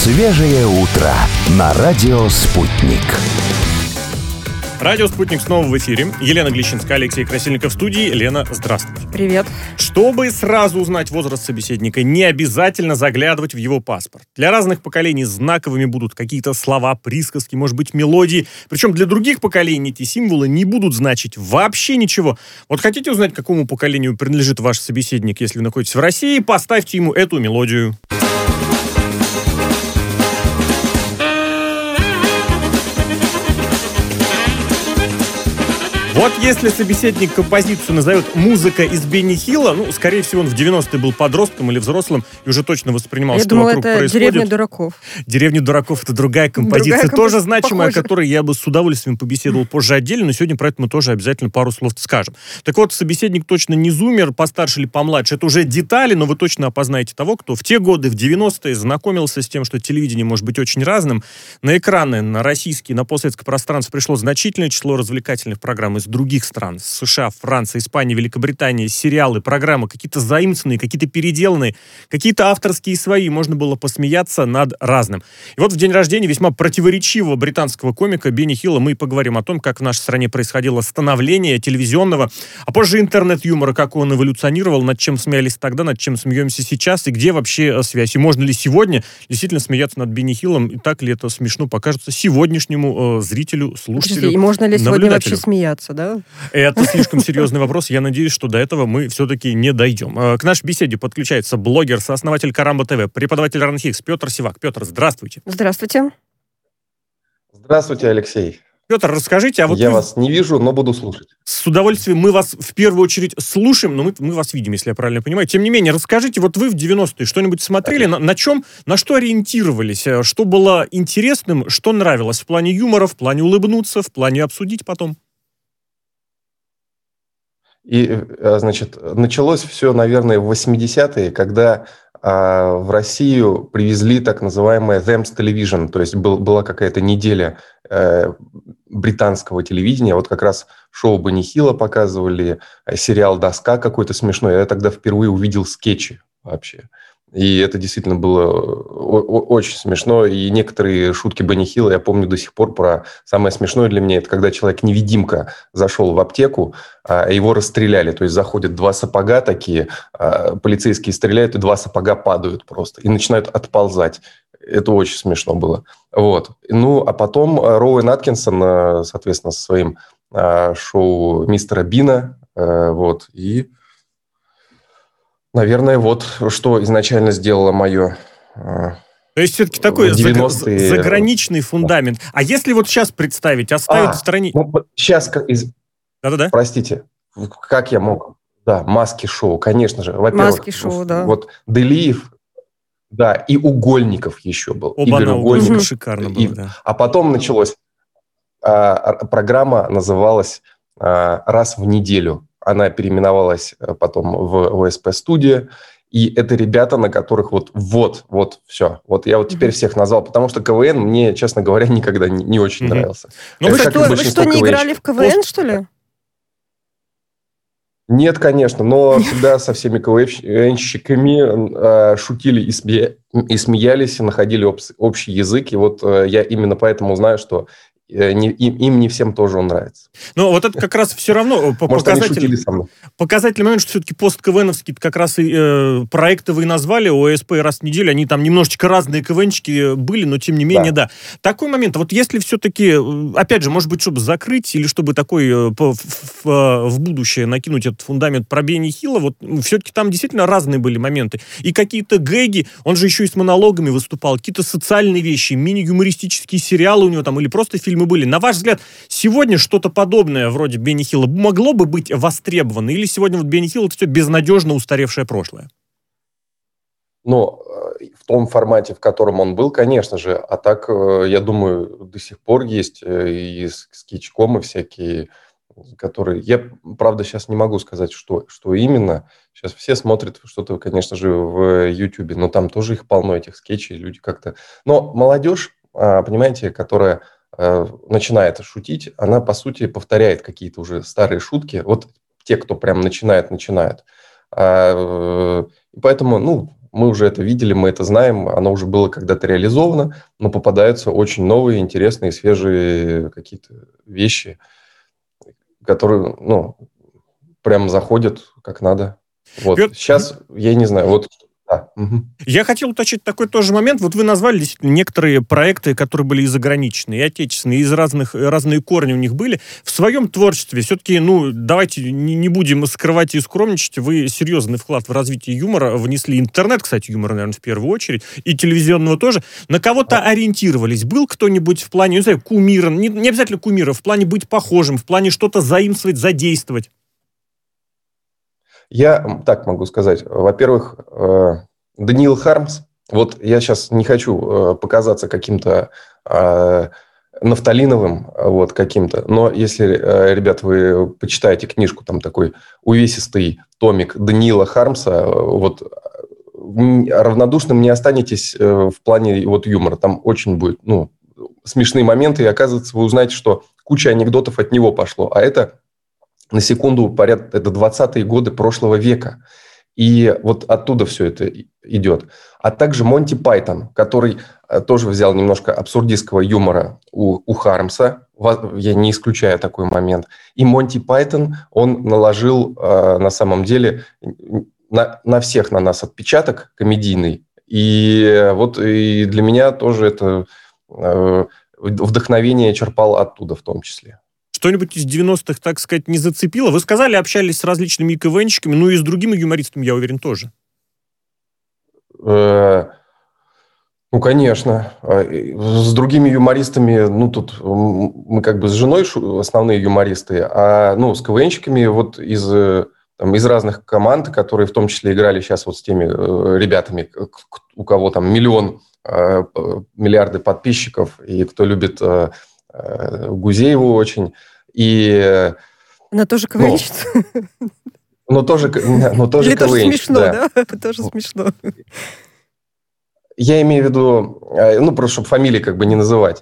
Свежее утро на радио «Спутник». Радио «Спутник» снова в эфире. Елена Глещинская, Алексей Красильников в студии. Лена, здравствуйте. Привет. Чтобы сразу узнать возраст собеседника, не обязательно заглядывать в его паспорт. Для разных поколений знаковыми будут какие-то слова, присказки, может быть, мелодии. Причем для других поколений эти символы не будут значить вообще ничего. Вот хотите узнать, к какому поколению принадлежит ваш собеседник, если вы находитесь в России, поставьте ему эту мелодию. Вот если собеседник композицию назовет «Музыка из Бенни Хилла», скорее всего, он в 90-е был подростком или взрослым и уже точно воспринимал, что вокруг происходит. Я думала, это «Деревня дураков». «Деревня дураков» — это другая композиция, тоже значимая, о которой я бы с удовольствием побеседовал позже отдельно, но сегодня про это мы тоже обязательно пару слов скажем. Так вот, собеседник точно не зумер, постарше или помладше. Это уже детали, но вы точно опознаете того, кто в те годы, в 90-е, знакомился с тем, что телевидение может быть очень разным. На экраны, на российские, на постсоветское пространство пришло значительное число развлекательных программ из других стран, США, Франции, Испании, Великобритании, сериалы, программы, какие-то заимствованные, какие-то переделанные, какие-то авторские свои, можно было посмеяться над разным. И вот в день рождения весьма противоречивого британского комика Бенни Хилла мы и поговорим о том, как в нашей стране происходило становление телевизионного, а позже интернет-юмора, как он эволюционировал, над чем смеялись тогда, над чем смеемся сейчас, и где вообще связь. И можно ли сегодня действительно смеяться над Бенни Хиллом, и так ли это смешно покажется сегодняшнему зрителю, слушателю, и можно ли сегодня вообще смеяться, да? Это слишком серьезный вопрос. Я надеюсь, что до этого мы все-таки не дойдем. К нашей беседе подключается блогер, сооснователь Карамба ТВ, преподаватель РАНХИКС Петр Сивак. Петр, здравствуйте. Здравствуйте. Здравствуйте, Алексей. Петр, расскажите, а вот я вас не вижу, но буду слушать. С удовольствием мы вас в первую очередь слушаем, но мы вас видим, если я правильно понимаю. Тем не менее, расскажите, вот вы в 90-е что-нибудь смотрели, на что ориентировались, что было интересным, что нравилось в плане юмора, в плане улыбнуться, в плане обсудить потом? И, значит, началось все, наверное, в 80-е, когда в Россию привезли так называемое Thames Television, то есть была какая-то неделя британского телевидения, вот как раз шоу Бенни Хилла показывали, сериал «Доска» какой-то смешной, я тогда впервые увидел скетчи вообще. И это действительно было очень смешно. И некоторые шутки Бенни Хилла я помню до сих пор. Про самое смешное для меня — это когда человек-невидимка зашел в аптеку, а его расстреляли. То есть заходят два сапога такие, полицейские стреляют, и два сапога падают просто. И начинают отползать. Это очень смешно было. Вот. А потом Роуэн Аткинсон, соответственно, со своим шоу «Мистера Бина». Вот. И... наверное, вот что изначально сделало мое... То есть все-таки такой заграничный фундамент. А если вот сейчас представить, оставить в стороне... сейчас... Да-да-да. Простите, как я мог... Да, маски-шоу, конечно же. Во-первых, маски-шоу, да. Вот Делиев, да, и Угольников еще был. Игорь Угольников шикарно был, да. А потом началось... программа называлась «Раз в неделю». Она переименовалась потом в ОСП-студия. И это ребята, на которых вот все. Вот я вот теперь всех назвал, потому что КВН мне, честно говоря, никогда не очень нравился. Ну вы что, не играли в КВН, что ли? Нет, конечно, но всегда со всеми КВНщиками шутили и смеялись, и находили общий язык. И вот я именно поэтому знаю, что им не всем тоже он нравится. Но вот это как раз все равно показательный момент, что все-таки пост-КВНовские как раз и проекты вы назвали, ОСП раз в неделю, они там немножечко разные КВНчики были, но тем не менее, да. Такой момент, вот если все-таки, опять же, может быть, чтобы закрыть или чтобы такой в будущее накинуть этот фундамент про Бенни Хилла, вот все-таки там действительно разные были моменты. И какие-то гэги, он же еще и с монологами выступал, какие-то социальные вещи, мини-юмористические сериалы у него там, или просто фильмы были. На ваш взгляд, сегодня что-то подобное вроде Бенни Хилла могло бы быть востребовано? Или сегодня вот Бенни Хилл — это все безнадежно устаревшее прошлое? Ну, в том формате, в котором он был, конечно же. А так, я думаю, до сих пор есть и скетчкомы всякие, которые... Я, правда, сейчас не могу сказать, что именно. Сейчас все смотрят что-то, конечно же, в Ютубе, но там тоже их полно, этих скетчей. Люди как-то... Но молодежь, понимаете, которая начинает шутить, она, по сути, повторяет какие-то уже старые шутки. Вот те, кто прям начинает. И поэтому, Мы уже это видели, мы это знаем, оно уже было когда-то реализовано, но попадаются очень новые, интересные, свежие какие-то вещи, которые, прям заходят как надо. Вот. Сейчас, я не знаю, вот... Да. Угу. Я хотел уточнить такой тоже момент. Вот вы назвали действительно некоторые проекты, которые были и заграничные, и отечественные, и разные корни у них были. В своем творчестве все-таки, давайте не будем скрывать и скромничать, вы серьезный вклад в развитие юмора внесли. Интернет, кстати, юмора, наверное, в первую очередь, и телевизионного тоже. На кого-то ориентировались? Был кто-нибудь в плане, не знаю, кумира, не обязательно кумира, в плане быть похожим, в плане что-то заимствовать, задействовать? Я так могу сказать. Во-первых, Даниил Хармс. Вот я сейчас не хочу показаться каким-то нафталиновым каким-то, но если, ребят, вы почитаете книжку, там такой увесистый томик Даниила Хармса, равнодушным не останетесь в плане юмора. Там очень будет, смешные моменты, и оказывается, вы узнаете, что куча анекдотов от него пошло, а это... На секунду, это 20-е годы прошлого века. И вот оттуда все это идет. А также Монти Пайтон, который тоже взял немножко абсурдистского юмора у Хармса. Я не исключаю такой момент. И Монти Пайтон, он наложил на самом деле на всех на нас отпечаток комедийный. И для меня тоже это вдохновение черпал оттуда в том числе. Что-нибудь из 90-х, так сказать, не зацепило? Вы сказали, общались с различными КВНщиками, и с другими юмористами, я уверен, тоже. Конечно. С другими юмористами, тут мы как бы с женой основные юмористы, а с КВНщиками из разных команд, которые в том числе играли сейчас с теми ребятами, у кого там миллиарды подписчиков, и кто любит... Гузееву очень. И... Она тоже КВНщица? Тоже Или КВНщик, тоже смешно, да? Тоже смешно. Я имею в виду, просто чтобы фамилии как бы не называть.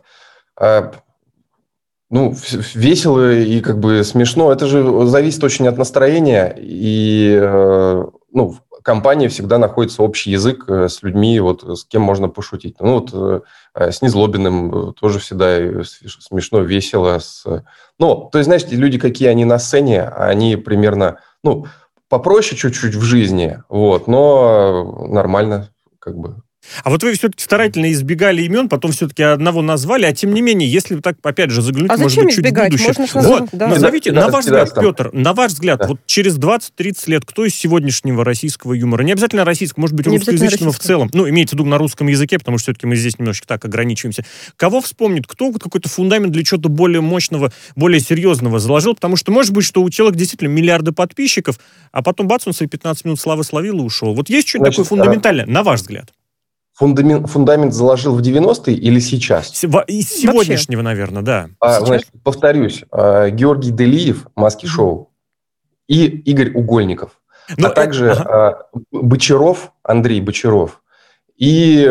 Весело и как бы смешно. Это же зависит очень от настроения. И, в компании всегда находится общий язык с людьми, с кем можно пошутить. С Незлобиным тоже всегда смешно, весело. То есть, знаете, люди, какие они на сцене, они примерно, попроще чуть-чуть в жизни, но нормально как бы. А вот вы все-таки старательно избегали имен, потом все-таки одного назвали, а тем не менее, если так, опять же, заглянуть, может быть, чуть в будущее. Назовите, на ваш взгляд, Петр, на ваш взгляд, через 20-30 лет, кто из сегодняшнего российского юмора, не обязательно российского, может быть, русскоязычного в целом, имеется в виду на русском языке, потому что все-таки мы здесь немножечко так ограничиваемся, кого вспомнит, кто какой-то фундамент для чего-то более мощного, более серьезного заложил, потому что, может быть, что у человека действительно миллиарды подписчиков, а потом бац, он свои 15 минут славы словил и ушел. Вот есть что-нибудь такое фундаментальное, на ваш взгляд? Фундамент заложил в 90-е или сейчас? Из сегодняшнего, наверное, да. Повторюсь. Георгий Делиев, «Маски-шоу», и Игорь Угольников. А также Андрей Бочаров, и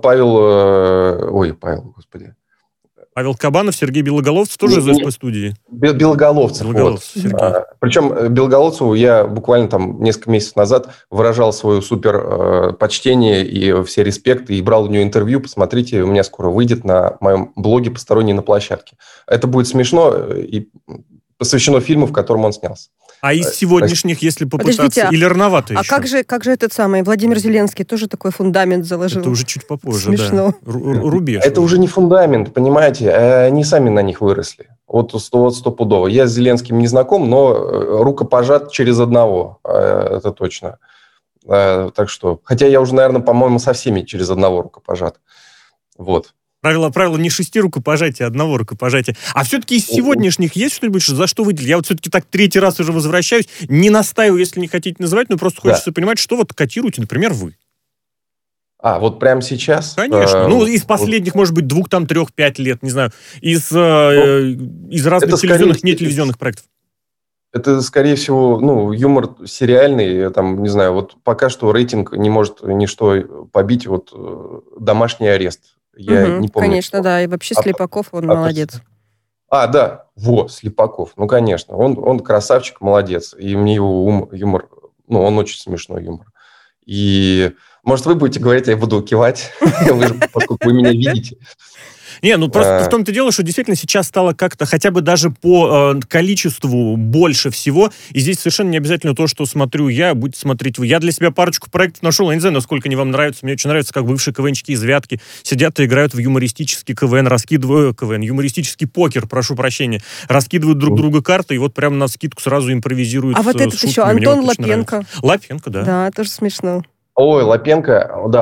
Павел Кабанов, Сергей Белоголовцев, тоже из СП-студии. Белоголовцев. Причем Белоголовцеву я буквально несколько месяцев назад выражал свое супер почтение и все респекты, и брал у нее интервью. Посмотрите, у меня скоро выйдет на моем блоге «Посторонний на площадке». Это будет смешно и посвящено фильму, в котором он снялся. А из сегодняшних, если попытаться, или рановато еще? А как же этот самый Владимир Зеленский тоже такой фундамент заложил? Это уже чуть попозже, смешно. Да. Рубеж. Это уже не фундамент, понимаете? Они сами на них выросли. Стопудово. Я с Зеленским не знаком, но рукопожат через одного. Это точно. Так что... Хотя я уже, наверное, по-моему, со всеми через одного рукопожат. Правило не 6 рукопожатий, а 1 рукопожатия. А все-таки из сегодняшних есть что-нибудь, за что выделить? Я все-таки так 3-й раз уже возвращаюсь. Не настаиваю, если не хотите называть, но просто хочется понимать, что котируете, например, вы. Прямо сейчас? Конечно. Из последних, может быть, 2, 3, 5 лет, не знаю. Из разных телевизионных, нетелевизионных проектов. Это, скорее всего, юмор сериальный. Не знаю, пока что рейтинг не может ничто побить. «Домашний арест». Я не помню. Конечно, да. И вообще Слепаков, он молодец. Да. Слепаков. Конечно. Он красавчик, молодец. И мне его юмор... он очень смешной юмор. И, может, вы будете говорить, а я буду кивать, поскольку вы меня видите. Не, ну просто в том-то дело, что действительно сейчас стало как-то хотя бы даже по количеству больше всего, и здесь совершенно не обязательно то, что смотрю я, будете смотреть вы. Я для себя парочку проектов нашел, я не знаю, насколько они вам нравятся, мне очень нравится, как бывшие КВНчики из Вятки сидят и играют в юмористический КВН, юмористический покер, прошу прощения, раскидывают друг друга карты, и вот прямо на скидку сразу импровизируют. А вот этот шутками. еще Антон Лапенко. Лапенко, да. Да, тоже смешно. Ой, Лапенко, да,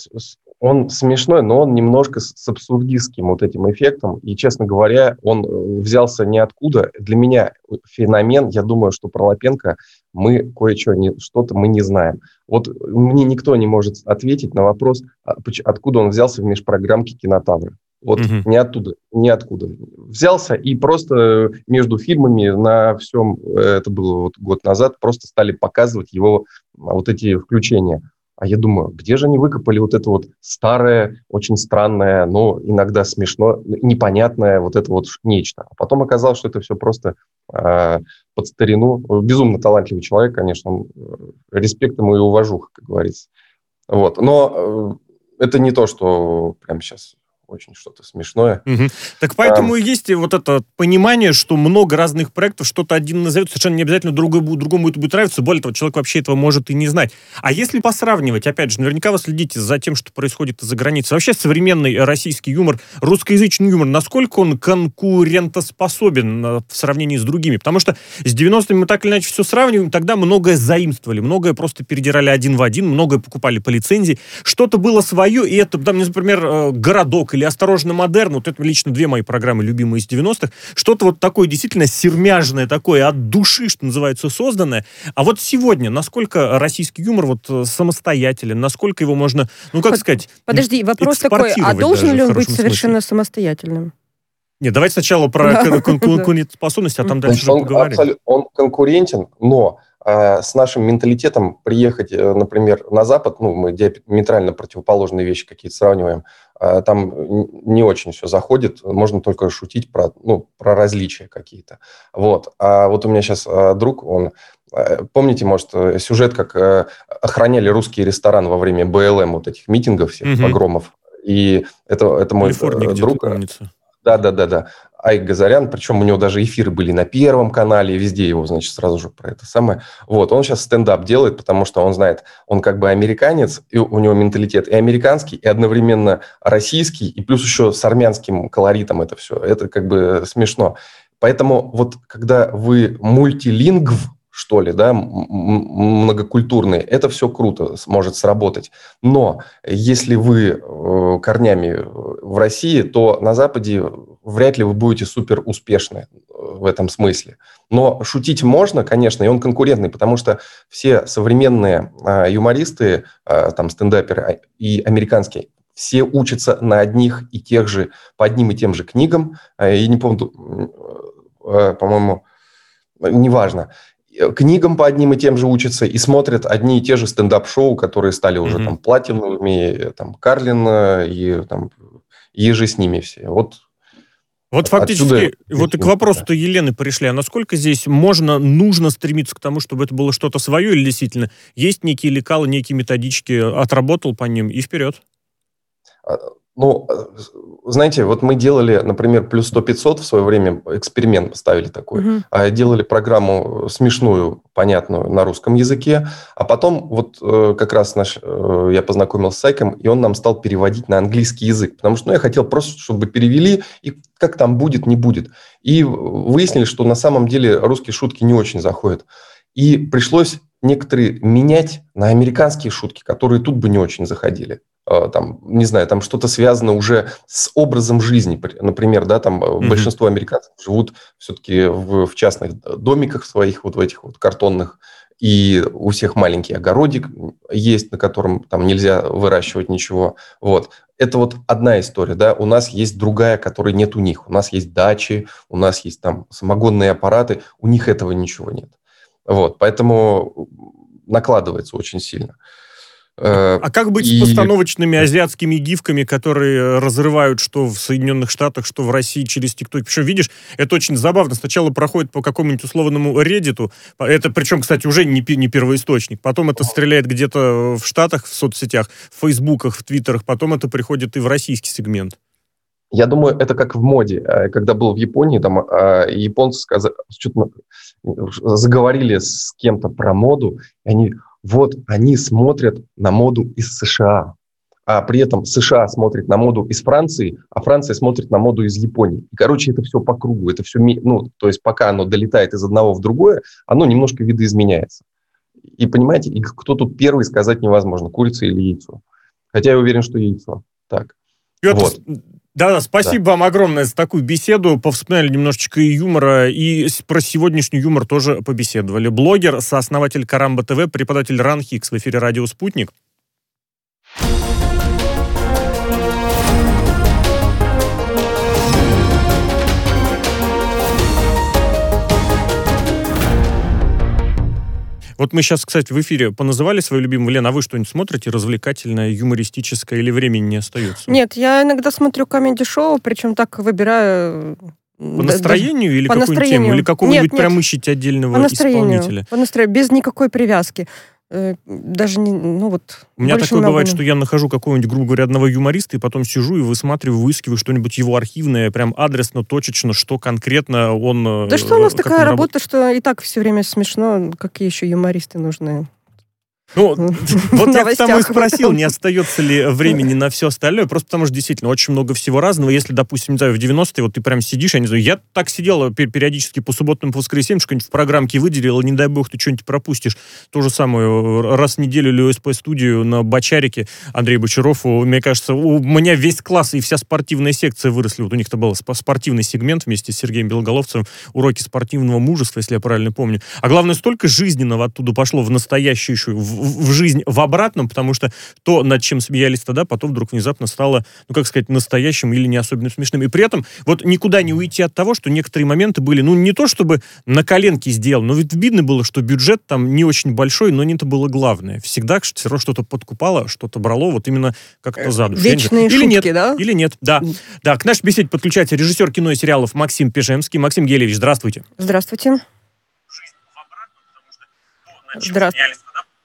он смешной, но он немножко с абсурдистским вот этим эффектом. И, честно говоря, он взялся ниоткуда. Для меня феномен, я думаю, что про Лапенко мы что-то мы не знаем. Вот мне никто не может ответить на вопрос, откуда он взялся в межпрограммке «Кинотавры». Вот ниоткуда. Взялся и просто между фильмами на всем, это было вот год назад, просто стали показывать его вот эти включения. А я думаю, где же они выкопали вот это вот старое, очень странное, но иногда смешно, непонятное вот это вот нечто. А потом оказалось, что это все просто под старину. Безумно талантливый человек, конечно, респект ему и уважуха, как говорится. Вот. Но это не то, что прямо сейчас очень что-то смешное. Угу. Так поэтому и есть вот это понимание, что много разных проектов, что-то один назовет, совершенно не обязательно другому это будет нравиться, более того, человек вообще этого может и не знать. А если посравнивать, опять же, наверняка вы следите за тем, что происходит из-за границы, вообще современный российский юмор, русскоязычный юмор, насколько он конкурентоспособен в сравнении с другими? Потому что с 90-ми мы так или иначе все сравниваем, тогда многое заимствовали, многое просто передирали один в один, многое покупали по лицензии, что-то было свое, и это, да, например, «Городок» или «Осторожно, модерн», вот это лично две мои программы любимые из 90-х, что-то вот такое действительно сермяжное, такое от души, что называется, созданное. А вот сегодня, насколько российский юмор вот самостоятелен, насколько его можно, сказать, подожди, вопрос такой, а должен ли он быть совершенно самостоятельным? Нет, давайте сначала про конкурентоспособность, а там дальше уже поговорим. Он конкурентен, но с нашим менталитетом приехать, например, на Запад, мы диаметрально противоположные вещи какие-то сравниваем, там не очень все заходит, можно только шутить про различия какие-то. Вот. А вот у меня сейчас друг, помните, может, сюжет, как охраняли русские рестораны во время БЛМ, вот этих митингов, всех погромов. И это мой друг. Помнится. Да. Айк Газарян, причем у него даже эфиры были на Первом канале, везде его, значит, сразу же про это самое. Вот, он сейчас стендап делает, потому что он знает, он как бы американец, и у него менталитет и американский, и одновременно российский, и плюс еще с армянским колоритом это все. Это как бы смешно. Поэтому вот когда вы мультилингв, что ли, да, многокультурный, это все круто, может сработать. Но если вы корнями в России, то на Западе вряд ли вы будете супер успешны в этом смысле. Но шутить можно, конечно, и он конкурентный, потому что все современные юмористы, там, стендаперы и американские, все учатся на одних и тех же, по одним и тем же книгам. Я не помню, по-моему, неважно. Книгам по одним и тем же учатся и смотрят одни и те же стендап-шоу, которые стали уже там платиновыми, там Карлин и там еже с ними все. Вот фактически, вот и к вопросу-то Елены пришли, а насколько здесь нужно стремиться к тому, чтобы это было что-то свое, или действительно есть некие лекалы, некие методички, отработал по ним и вперед? Знаете, вот мы делали, например, плюс 100-500 в свое время, эксперимент поставили такой. Делали программу смешную, понятную на русском языке, а потом вот как раз я познакомился с Айком, и он нам стал переводить на английский язык, потому что я хотел просто, чтобы перевели, и как там будет, не будет. И выяснили, что на самом деле русские шутки не очень заходят. И пришлось некоторые менять на американские шутки, которые тут бы не очень заходили. Там, не знаю, там что-то связано уже с образом жизни. Например, да, там большинство американцев живут все-таки в частных домиках своих, вот в этих вот картонных, и у всех маленький огородик есть, на котором там нельзя выращивать ничего. Вот. Это вот одна история, да. У нас есть другая, которой нет у них. У нас есть дачи, у нас есть там самогонные аппараты, у них этого ничего нет. Вот. Поэтому накладывается очень сильно. А как быть с постановочными азиатскими гифками, которые разрывают что в Соединенных Штатах, что в России через ТикТок? Причем, видишь, это очень забавно. Сначала проходит по какому-нибудь условному Reddit'у, это, причем, кстати, уже не первоисточник. Потом это стреляет где-то в Штатах, в соцсетях, в Фейсбуках, в Твиттерах. Потом это приходит и в российский сегмент. Я думаю, это как в моде. Когда был в Японии, там японцы заговорили с кем-то про моду, и они смотрят на моду из США, а при этом США смотрит на моду из Франции, а Франция смотрит на моду из Японии. И, короче, это все по кругу. Это все, то есть пока оно долетает из одного в другое, оно немножко видоизменяется. И, понимаете, кто тут первый, сказать невозможно, курица или яйцо. Хотя я уверен, что яйцо. Так. Петр, вот. Да, спасибо вам огромное за такую беседу. Повспоминали немножечко и юмора, и про сегодняшний юмор тоже побеседовали. Блогер, сооснователь Карамба ТВ, преподаватель РАНХИКС в эфире «Радио Спутник». Вот мы сейчас, кстати, в эфире поназывали свою любимую. Лена, а вы что-нибудь смотрите развлекательное, юмористическое, или времени не остается? Нет, я иногда смотрю комеди-шоу, причем так выбираю... По настроению или какую-нибудь тему? Или какого-нибудь прям ищете отдельного исполнителя? По настроению, без никакой привязки. Даже не, У меня такое бывает, что я нахожу какого-нибудь, грубо говоря, одного юмориста, и потом сижу и высматриваю, выискиваю что-нибудь его архивное, прям адресно, точечно, что конкретно он... Да что у нас такая работа, что и так все время смешно, какие еще юмористы нужны? Вот я потому и спросил, не остается ли времени на все остальное, просто потому что действительно очень много всего разного. Если, допустим, не знаю, в 90-е вот ты прям сидишь, я не знаю, я так сидел периодически по субботам, по воскресеньям, что-нибудь в программке выделил, не дай бог ты что-нибудь пропустишь. То же самое, раз в неделю или ОСП-студию на Бочарике Андрей Бочаров, мне кажется, у меня весь класс и вся спортивная секция выросли. Вот у них-то был спортивный сегмент вместе с Сергеем Белоголовцевым, уроки спортивного мужества, если я правильно помню. А главное, столько жизненного оттуда пошло в настоящую еще, в жизнь в обратном, потому что то, над чем смеялись тогда, потом вдруг внезапно стало, настоящим или не особенно смешным. И при этом вот никуда не уйти от того, что некоторые моменты были, не то чтобы на коленке сделаны, но ведь видно было, что бюджет там не очень большой, но не это было главное. Всегда все равно что-то подкупало, что-то брало, вот именно как-то за душу. Вечные шутки, нет, да? Или нет, да. Да, к нашей беседе подключается режиссер кино и сериалов Максим Пежемский. Максим Гелевич, здравствуйте. Здравствуйте. Здравствуйте.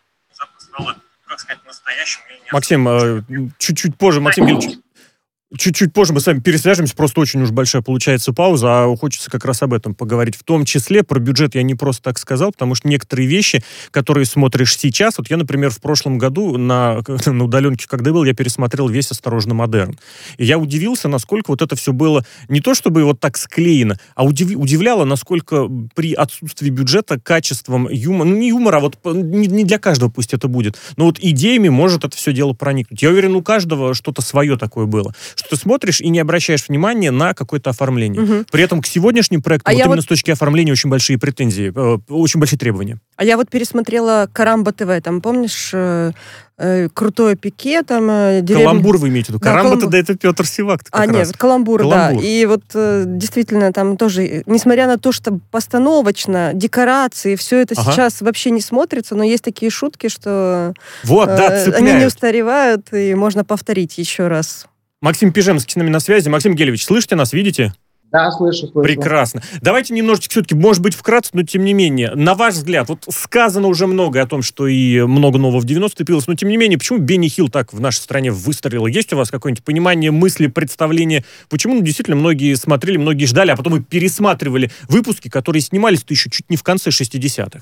Максим, чуть-чуть позже, Максим Гелевич, чуть-чуть позже мы с вами пересвяжемся, просто очень уж большая получается пауза, а хочется как раз об этом поговорить. В том числе про бюджет я не просто так сказал, потому что некоторые вещи, которые смотришь сейчас, вот я, например, в прошлом году на удаленке, когда был, я пересмотрел весь «Осторожно, Модерн». И я удивился, насколько вот это все было не то чтобы вот так склеено, а удивляло, насколько при отсутствии бюджета качеством юмора, не юмора, а вот не для каждого пусть это будет, но вот идеями может это все дело проникнуть. Я уверен, у каждого что-то свое такое было. Что ты смотришь и не обращаешь внимания на какое-то оформление. Угу. При этом к сегодняшним проектам именно с точки оформления очень большие претензии, очень большие требования. А я вот пересмотрела Карамба ТВ, там, помнишь, крутое пике, там... Каламбур вы имеете в виду? Карамба ТВ, это Петр Сивак. Нет, каламбур, да. И вот действительно там тоже, несмотря на то, что постановочно, декорации, все это сейчас вообще не смотрится, но есть такие шутки, что они не устаревают, и можно повторить еще раз. Максим Пежемский с нами на связи. Максим Гелевич, слышите нас, видите? Да, слышу. Прекрасно. Давайте немножечко все-таки, может быть, вкратце, но тем не менее, на ваш взгляд, вот сказано уже многое о том, что и много нового в 90-е появилось, но тем не менее, почему Бенни Хилл так в нашей стране выстрелил? Есть у вас какое-нибудь понимание, мысли, представление? Почему действительно многие смотрели, многие ждали, а потом и пересматривали выпуски, которые снимались-то еще чуть не в конце 60-х?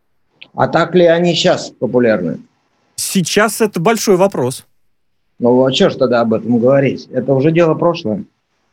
А так ли они сейчас популярны? Сейчас это большой вопрос. Ну, а что ж тогда об этом говорить? Это уже дело прошлое.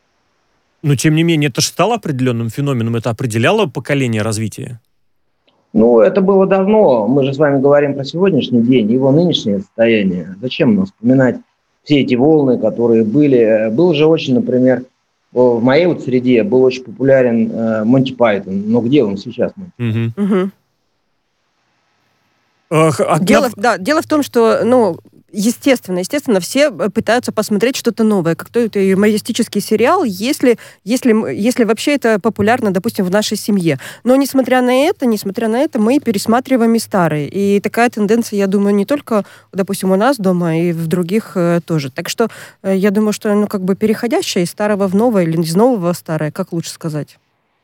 Но, тем не менее, это же стало определенным феноменом, это определяло поколение развития? Ну, это было давно. Мы же с вами говорим про сегодняшний день, его нынешнее состояние. Зачем нам вспоминать все эти волны, которые были? Был же очень, например, в моей вот среде был очень популярен Монти Пайтон. Но где он сейчас? Дело в том, что, Естественно, все пытаются посмотреть что-то новое, какой-то юмористический сериал, если вообще это популярно, допустим, в нашей семье. Но несмотря на это, мы пересматриваем и старые. И такая тенденция, я думаю, не только, допустим, у нас дома, и в других тоже. Так что я думаю, что переходящее из старого в новое или из нового в старое, как лучше сказать?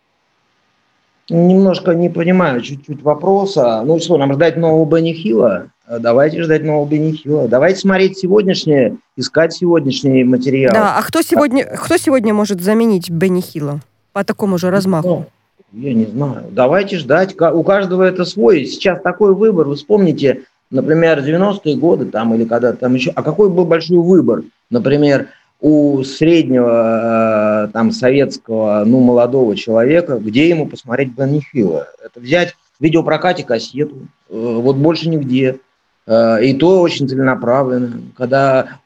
Немножко не понимаю чуть-чуть вопроса. Ну что, нам ждать нового Бенни Хилла? Давайте ждать нового Бенни Хилла. Давайте смотреть сегодняшнее, искать сегодняшний материал. Да, а кто сегодня может заменить Бенни Хилла по такому же размаху? Я не знаю. Давайте ждать. У каждого это свой. Сейчас такой выбор. Вы вспомните, например, 90-е годы или когда-то там еще. А какой был большой выбор? Например, у среднего советского, молодого человека, где ему посмотреть Бенни Хилла? Это взять в видеопрокате кассету. Вот больше нигде. И то очень целенаправленно. Когда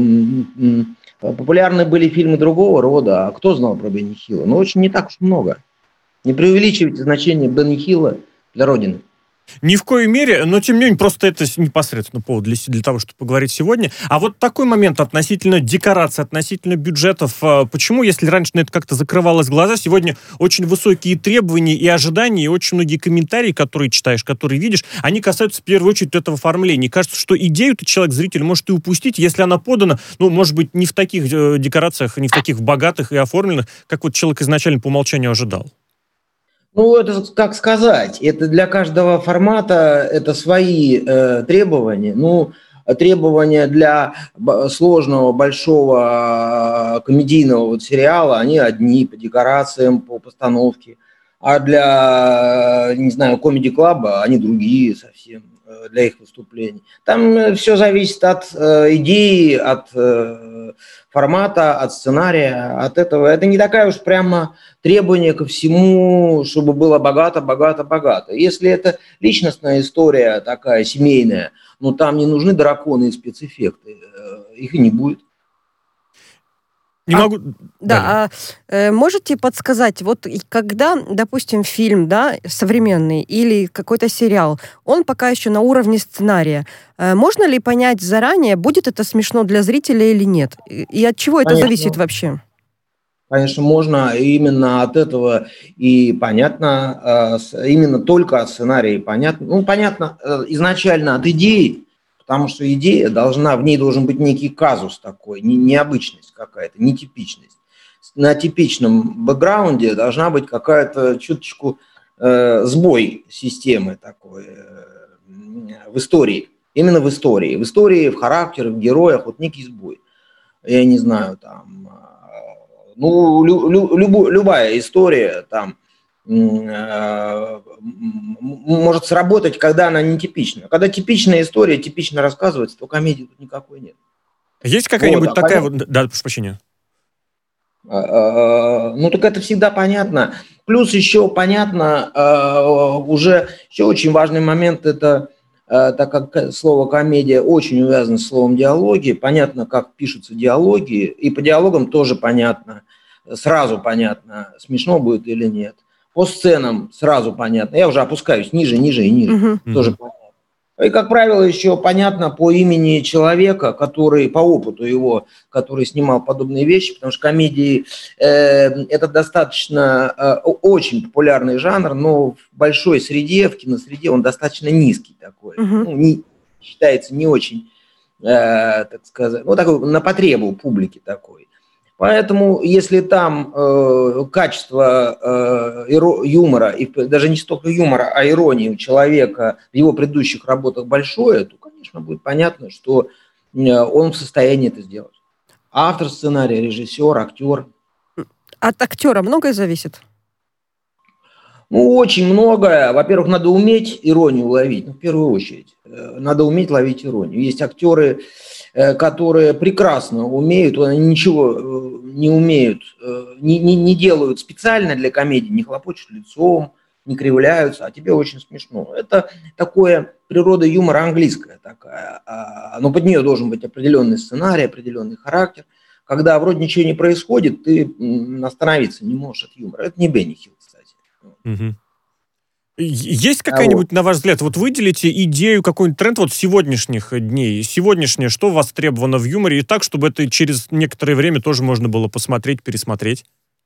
популярны были фильмы другого рода, а кто знал про Бенни Хилла? Очень не так уж много. Не преувеличивайте значение Бенни Хилла для Родины. Ни в коей мере, но тем не менее, просто это непосредственно повод для того, чтобы поговорить сегодня. А вот такой момент относительно декораций, относительно бюджетов. Почему, если раньше на это как-то закрывалось глаза, сегодня очень высокие требования и ожидания, и очень многие комментарии, которые читаешь, которые видишь, они касаются в первую очередь этого оформления. Кажется, что идею-то человек-зритель может и упустить, если она подана, может быть, не в таких декорациях, не в таких богатых и оформленных, как вот человек изначально по умолчанию ожидал. Это как сказать, это для каждого формата это свои требования. Требования для сложного, большого комедийного сериала, они одни по декорациям, по постановке. А для, не знаю, комеди-клаба они другие совсем для их выступлений. Там все зависит от идеи, от формата, от сценария, от этого. Это не такая уж прямо требование ко всему, чтобы было богато. Если это личностная история такая, семейная, там не нужны драконы и спецэффекты. Их и не будет. Не могу... Да, можете подсказать, вот когда, допустим, фильм, современный или какой-то сериал, он пока еще на уровне сценария, можно ли понять заранее, будет это смешно для зрителя или нет? И от чего это зависит вообще? Конечно, можно. Именно от этого и понятно, именно только от сценария понятно. Понятно изначально от идеи, потому что идея в ней должен быть некий казус такой, необычность какая-то, нетипичность. На типичном бэкграунде должна быть какая-то чуточку сбой системы такой в истории. Именно в истории. В истории, в характере, в героях, некий сбой. Я не знаю, любая история может сработать, когда она нетипична. Когда типичная история, типично рассказывается, то комедии тут никакой нет. Есть какая-нибудь такая... Да, прошу прощения. Так это всегда понятно. Плюс еще понятно, еще очень важный момент, это так как слово комедия очень увязано с словом диалоги, понятно, как пишутся диалоги, и по диалогам тоже понятно, сразу понятно, смешно будет или нет. По сценам сразу понятно. Я уже опускаюсь ниже и ниже. Тоже понятно. И, как правило, еще понятно по имени человека, по опыту его, который снимал подобные вещи, потому что комедии это достаточно очень популярный жанр, но в большой среде, в киносреде он достаточно низкий такой. Считается не очень, так сказать, такой на потребу публики такой. Поэтому, если там качество юмора, и даже не столько юмора, а иронии у человека в его предыдущих работах большое, то, конечно, будет понятно, что он в состоянии это сделать. Автор сценария, режиссер, актер. От актера многое зависит? Очень многое. Во-первых, надо уметь иронию ловить, в первую очередь. Надо уметь ловить иронию. Есть актеры, которые прекрасно умеют, они ничего не умеют, не делают специально для комедии, не хлопочут лицом, не кривляются, а тебе очень смешно. Это такое природа юмора английская такая, но под нее должен быть определенный сценарий, определенный характер. Когда вроде ничего не происходит, ты остановиться не можешь от юмора. Это не Бенни Хилл, кстати. Есть какая-нибудь, на ваш взгляд, вот выделите идею, какой-нибудь тренд вот сегодняшних дней, сегодняшнее, что востребовано в юморе, и так, чтобы это через некоторое время тоже можно было посмотреть, пересмотреть?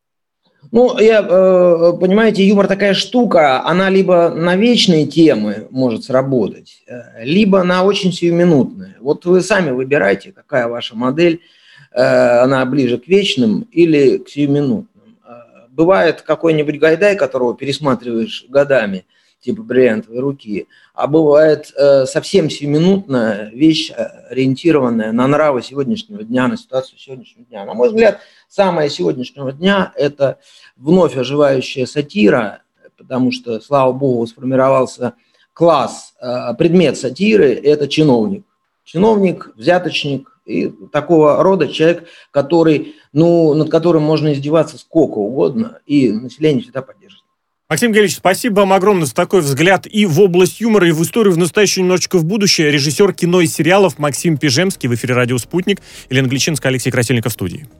Понимаете, юмор такая штука, она либо на вечные темы может сработать, либо на очень сиюминутные. Вот вы сами выбирайте, какая ваша модель, она ближе к вечным или к сиюминутным. Бывает какой-нибудь Гайдай, которого пересматриваешь годами, типа «Бриллиантовой руки», а бывает совсем сиюминутная вещь, ориентированная на нравы сегодняшнего дня, на ситуацию сегодняшнего дня. На мой взгляд, самое сегодняшнего дня – это вновь оживающая сатира, потому что, слава богу, сформировался класс, предмет сатиры – это чиновник. Чиновник, взяточник и такого рода человек, который, над которым можно издеваться сколько угодно, и население всегда поддержит. Максим Гелич, спасибо вам огромное за такой взгляд и в область юмора, и в историю, в настоящее, немножечко в будущее. Режиссер кино и сериалов Максим Пежемский в эфире «Радио Спутник». Елена Гличинская, Алексей Красильников в студии.